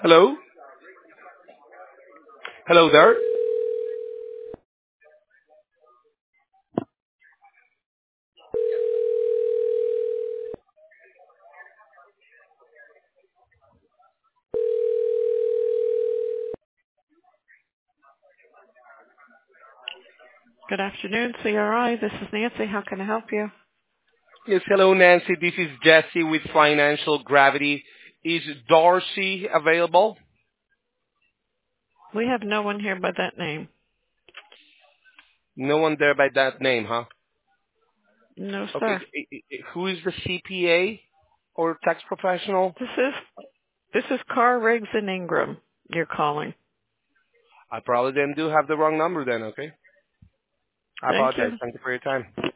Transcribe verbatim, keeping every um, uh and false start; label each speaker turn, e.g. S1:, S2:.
S1: Hello? Hello there?
S2: Good afternoon, C R I. This is Nancy. How can I help you?
S1: Yes, hello, Nancy. This is Jesse with Financial Gravity. Is Darcy available?
S2: We have no one here by that name.
S1: No one there by that name, huh?
S2: No,
S1: Okay.
S2: sir.
S1: i- i- i- Who is the C P A or tax professional?
S2: This is this is Car Riggs and Ingram. You're calling.
S1: I probably then do have the wrong number then, okay? I
S2: Thank you.
S1: apologize. Thank you for your time.